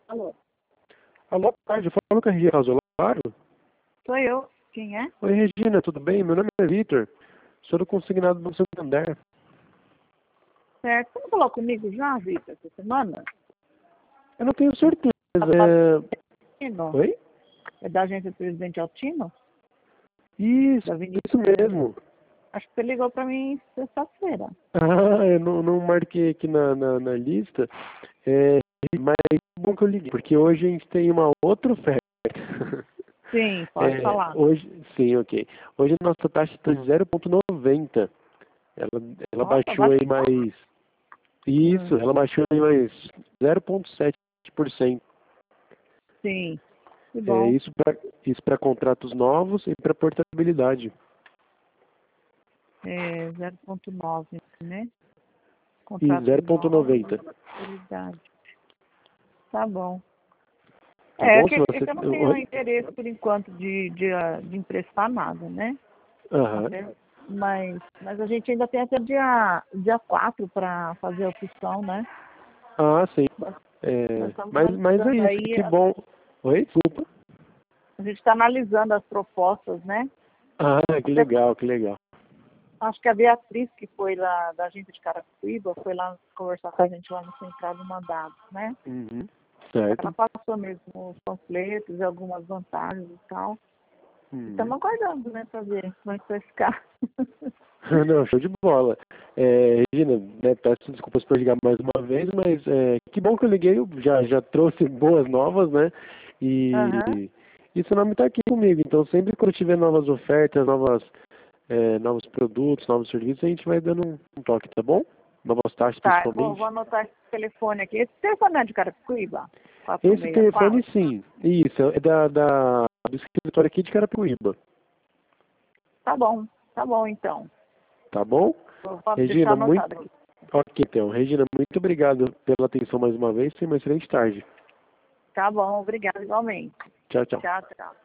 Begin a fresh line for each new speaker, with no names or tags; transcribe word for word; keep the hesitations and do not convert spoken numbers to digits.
Alô,
Alô, boa tarde. Falo com a Regina Casolaro.
sou eu. Quem é?
Oi, Regina, tudo bem? Meu nome é Vitor. Sou do consignado do Santander.
Certo. Você não falou comigo já, Vitor, essa semana?
Eu não tenho certeza. É...
Altino?
Oi?
É da agência do Presidente Altino?
Isso,
Da Avenida.
isso mesmo.
Acho que você ligou para mim sexta-feira.
Ah, eu não, não marquei aqui na, na, na lista. É, mas é bom que eu liguei, porque hoje a gente tem uma outra oferta.
Sim, pode
É,
falar.
hoje, sim, ok. Hoje a nossa taxa está de zero vírgula noventa. Ela, ela
Nossa,
baixou
vai.
aí mais...
Hum,
Isso, ela baixou aí mais zero vírgula sete por cento.
sim, que
É,
bom.
isso para isso para contratos novos e para portabilidade.
É zero ponto nove, né?
E
Contrato
zero vírgula
novo,
noventa.
prioridade. Tá bom.
Tá
É, é
bom?
que,
Se
é
você...
que eu não tenho
Oi?
interesse, por enquanto, de, de, ah, de emprestar nada, né?
Aham.
Até, mas, mas a gente ainda tem até dia, dia quatro para fazer a opção, né?
Ah, sim.
Nós, nós
É,
estamos
mas, mas é
analisando
isso,
aí,
que
a,
bom. Oi, desculpa.
a gente está analisando as propostas, né?
Ah, que
Até
legal, que legal.
acho que a Beatriz, que foi lá da agência de Carapicuíba, foi lá conversar com a gente lá no Central do Mandado, né?
Uhum. Certo.
Ela passou mesmo os panfletos e algumas vantagens e tal.
Uhum.
Estamos aguardando, né, para ver como é que vai ficar.
Não, show de bola. É, Regina, né, peço desculpas por ligar mais uma vez, mas é, que bom que eu liguei, eu já, já trouxe boas novas, né?
Aham.
E, e seu nome está aqui comigo, então sempre quando tiver novas ofertas, novas, é, novos produtos, novos serviços, a gente vai dando um, um toque, tá bom? Novas taxas
Tá, eu vou, vou
principalmente.
anotar esse telefone aqui. Esse telefone é de Carapicuíba?
Esse telefone
quatrocentos e sessenta e quatro?
sim, isso, é da, da, do escritório aqui de Carapicuíba,
Tá bom, tá bom então.
tá bom?
Eu vou deixar
Regina, muito...
anotado aqui.
Ok, então. Regina, muito obrigado pela atenção mais uma vez. Tenha uma excelente tarde.
Tá bom, obrigada igualmente.
Tchau, tchau.
Tchau, tchau.